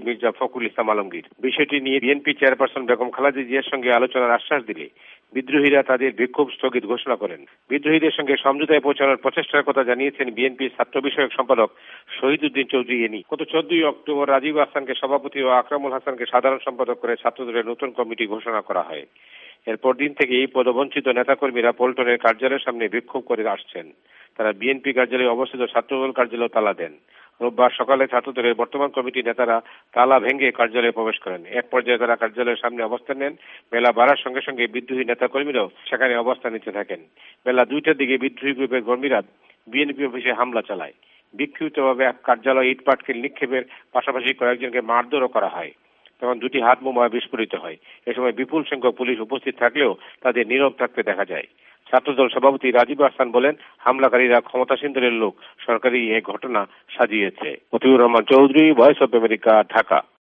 মির্জা ফখরুল ইসলাম আলমগীর। বিষয়টি নিয়ে BNP chairperson Begum Khaleda জিয়ার সঙ্গে আলোচনার আশ্বাস দিলে বিদ্রোহীরা তাদের বিক্ষোভ স্থগিত ঘোষণা করেন। বিদ্রোহীদের সঙ্গে সমঝোতায় পৌঁছানোর প্রচেষ্টার কথা জানিয়েছেন বিএনপির ছাত্র বিষয়ক সম্পাদক শহীদউদ্দিন চৌধুরী এনি। গত 14 অক্টোবর রাজীব আহসানকে সভাপতি ও আকরামুল হাসানকে সাধারণ সম্পাদক করে ছাত্রদলের নতুন কমিটি ঘোষণা করা হয়। এরপর দিন থেকে এই পদবঞ্চিত নেতাকর্মীরা পল্টনের কার্যালয়ের সামনে বিক্ষোভ করে আসছেন। তারা বিএনপি কার্যালয়ে অবস্থিত ছাত্রদল কার্যালয়ে তালা দেন। রোববার সকালে ছাত্রদলের বর্তমান কমিটির নেতারা তালা ভেঙে কার্যালয়ে প্রবেশ করেন। এক পর্যায়ে তারা কার্যালয়ের সামনে অবস্থান নেন। বেলা বাড়ার সঙ্গে সঙ্গে বিদ্রোহী নেতাকর্মীরাও সেখানে অবস্থান নিতে থাকেন। বেলা 2টার দিকে বিদ্রোহী গ্রুপের কর্মীরা বিএনপি অফিসে হামলা চালায়। বিক্ষিপ্তভাবে কার্যালয়ে ইটপাটকেল নিক্ষেপের পাশাপাশি কয়েকজনকে মারধরও করা হয়। তখন 2টি হাত বোমা বিস্ফোরিত হয়। এ সময় বিপুল সংখ্যক পুলিশ উপস্থিত থাকলেও তাদের নীরব থাকতে দেখা যায়। ছাত্রদল সভাপতি রাজীব আহসান বলেন, হামলাকারীরা ক্ষমতাসীন দলের লোক, সরকারি এই ঘটনা সাজিয়েছে। Motiur Rahman Chowdhury, voice of America, Dhaka.